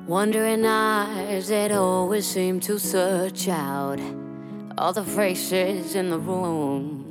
Wondering eyes that always seem to search out all the faces in the room.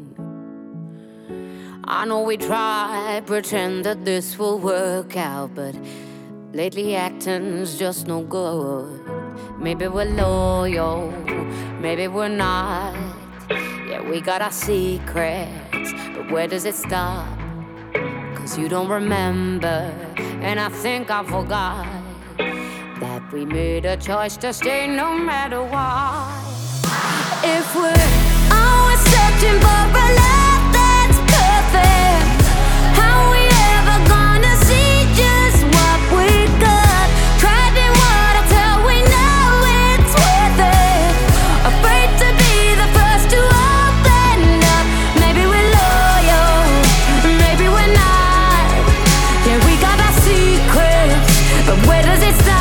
I know we try, pretend that this will work out, but lately acting's just no good. Maybe we're loyal, maybe we're not. Yeah, we got our secrets, but where does it stop? 'Cause you don't remember, and I think I forgot that we made a choice to stay no matter what. If we're always searching for a love that's perfect, how we ever gonna see just what we got? Tried in water till we know it's worth it. Afraid to be the first to open up. Maybe we're loyal, maybe we're not. Yeah, we got our secrets, but where does it stop?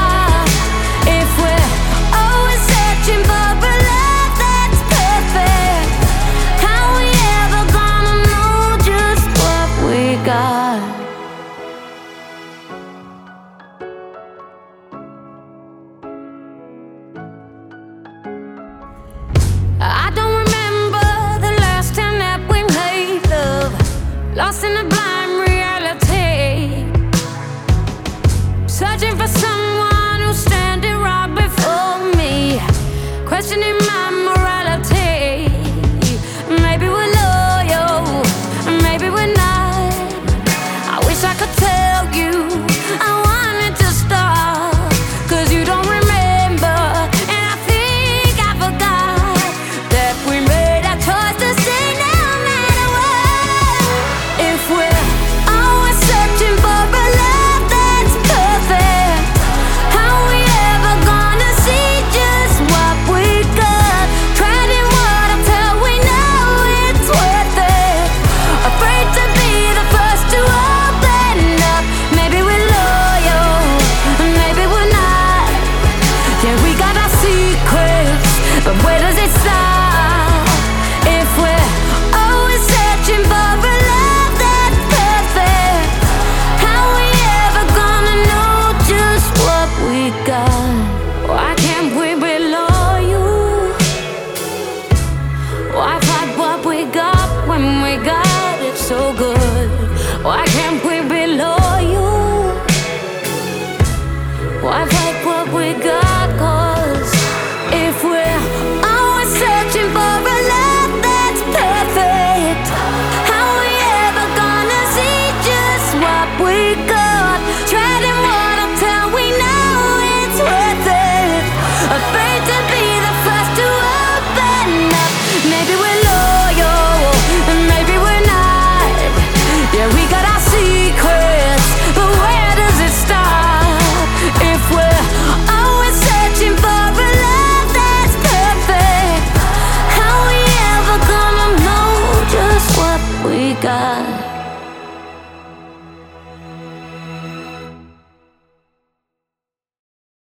I don't remember the last time that we made love, lost in a blind reality, searching for someone who's standing right before me, questioning my morality. Maybe we're loyal, maybe we're not. I wish I could tell you I wanted to stop, 'cause you don't remember, and I think I forgot that we made a choice to stay no matter what. If we're always searching for a love that's perfect, how we ever gonna see just what we got? Tried in water till we know it's worth it. Afraid to be the first to open up. Maybe we're loyal, maybe we're not. Yeah, we got our secrets, but where does it stop? If we're always searching for a love that's perfect, how we ever gonna know just what we got? Why can't we be loyal? Why